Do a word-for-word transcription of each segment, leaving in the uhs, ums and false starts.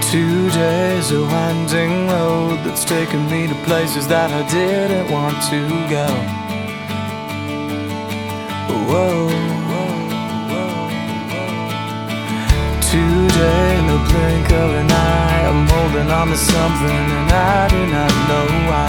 Today's a winding road that's taken me to places that I didn't want to go. Whoa, whoa, whoa, whoa. Today, in the blink of an eye, I'm holding on to something and I do not know why.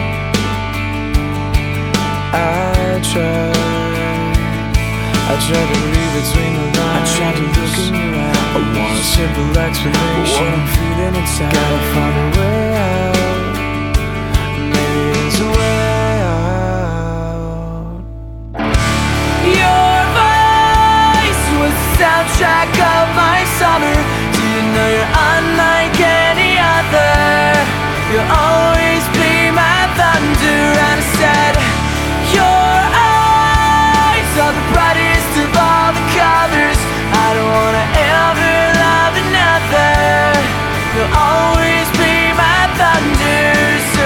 I tried, I tried to read between the lines, I tried to look in your eyes. I want a simple explanation, what I'm feeling inside. Gotta find a way out, maybe there's a way out. Your voice was the soundtrack of my summer. Do you know you're unlike any other? You'll always be my thunder. And I said, your eyes are the brightest of all the colors. I don't wanna ever love another. You'll always be my thunder. So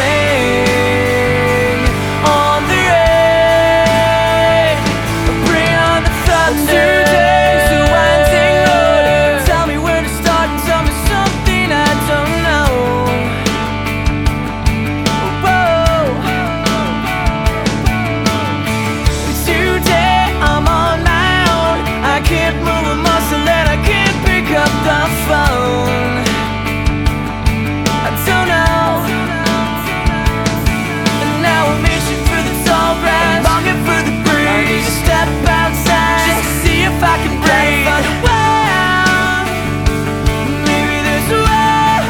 bring on the rain, bring on the thunder. Today's a winding road. Tell me where to start and tell me something I don't know. Whoa. Today I'm on my own. I can't move a muscle and I can't pick up the phone. I don't know. And now I'm itching for the tall grass, longing for the breeze. I need to step outside just to see if I can breathe. Find a way out, maybe there's a way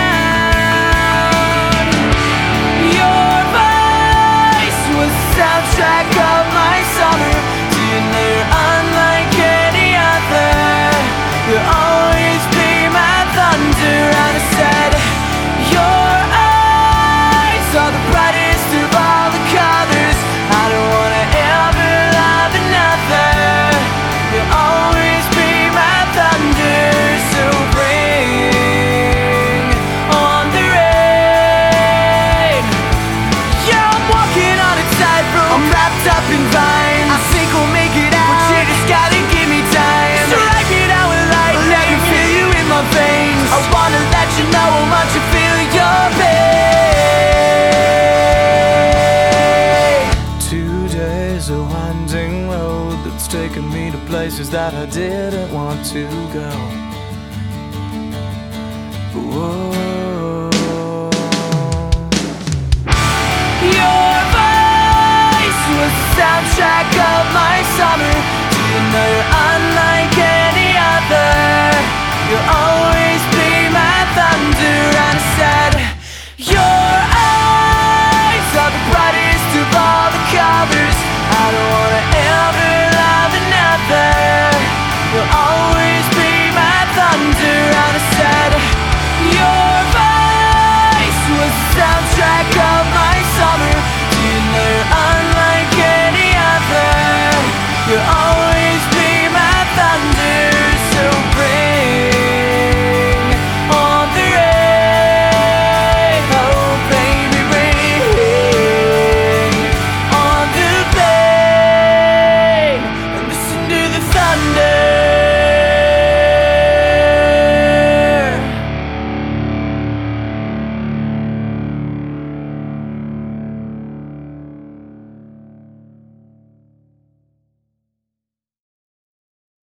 out. Your voice was the soundtrack of my summer. Do you know you're unlike any other? You'll always be my thunder. And I said, your eyes are the brightest of all the colors. I don't wanna ever love another. You'll always be my thunder. So bring on the rain. Yeah, I'm walking on a tightrope, I'm wrapped up in vines. I think we'll make it out, but you just gotta give me time. Strike it out with lightning, let me feel you in my veins. I wanna let you know how much I feel your pain. Today's a winding road that's taken me to places that I didn't want to go. Whoa.